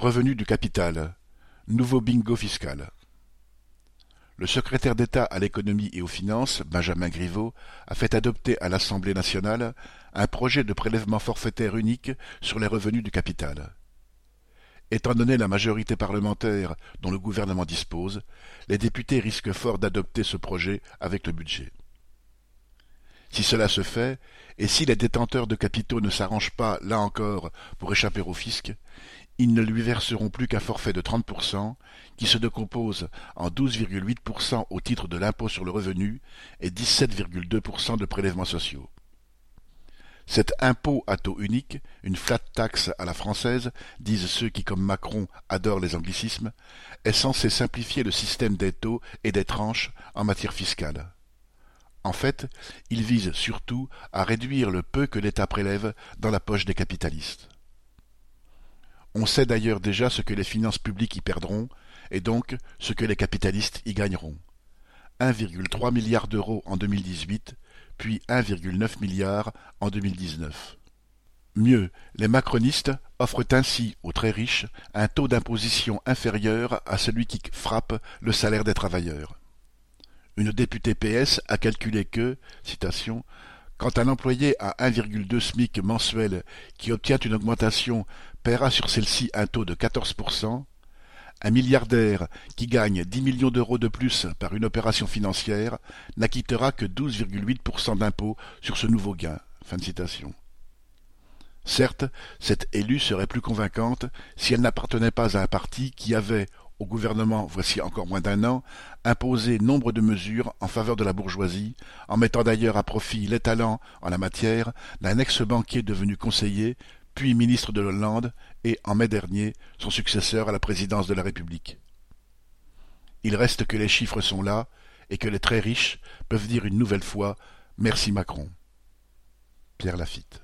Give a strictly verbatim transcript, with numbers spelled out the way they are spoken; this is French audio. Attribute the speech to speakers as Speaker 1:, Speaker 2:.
Speaker 1: Revenu du capital. Nouveau bingo fiscal. Le secrétaire d'État à l'économie et aux finances, Benjamin Griveaux, a fait adopter à l'Assemblée nationale un projet de prélèvement forfaitaire unique sur les revenus du capital. Étant donné la majorité parlementaire dont le gouvernement dispose, les députés risquent fort d'adopter ce projet avec le budget. Si cela se fait, et si les détenteurs de capitaux ne s'arrangent pas, là encore, pour échapper au fisc, ils ne lui verseront plus qu'un forfait de trente pour cent, qui se décompose en douze virgule huit pour cent au titre de l'impôt sur le revenu et dix-sept virgule deux pour cent de prélèvements sociaux. Cet impôt à taux unique, une flat tax à la française, disent ceux qui, comme Macron, adorent les anglicismes, est censé simplifier le système des taux et des tranches en matière fiscale. En fait, il vise surtout à réduire le peu que l'État prélève dans la poche des capitalistes. On sait d'ailleurs déjà ce que les finances publiques y perdront, et donc ce que les capitalistes y gagneront. un virgule trois milliard d'euros en deux mille dix-huit, puis un virgule neuf milliard en deux mille dix-neuf. Mieux, les macronistes offrent ainsi aux très riches un taux d'imposition inférieur à celui qui frappe le salaire des travailleurs. Une députée P S a calculé que, citation, quand un employé à un virgule deux SMIC mensuel qui obtient une augmentation paiera sur celle-ci un taux de quatorze pour cent, un milliardaire qui gagne dix millions d'euros de plus par une opération financière n'acquittera que douze virgule huit pour cent d'impôt sur ce nouveau gain. Fin de citation. Certes, cette élue serait plus convaincante si elle n'appartenait pas à un parti qui avait, au gouvernement voici encore moins d'un an, imposé nombre de mesures en faveur de la bourgeoisie, en mettant d'ailleurs à profit les talents en la matière d'un ex-banquier devenu conseiller, puis ministre de Hollande, et, en mai dernier, son successeur à la présidence de la République. Il reste que les chiffres sont là, et que les très riches peuvent dire une nouvelle fois « Merci Macron ». Pierre Lafitte.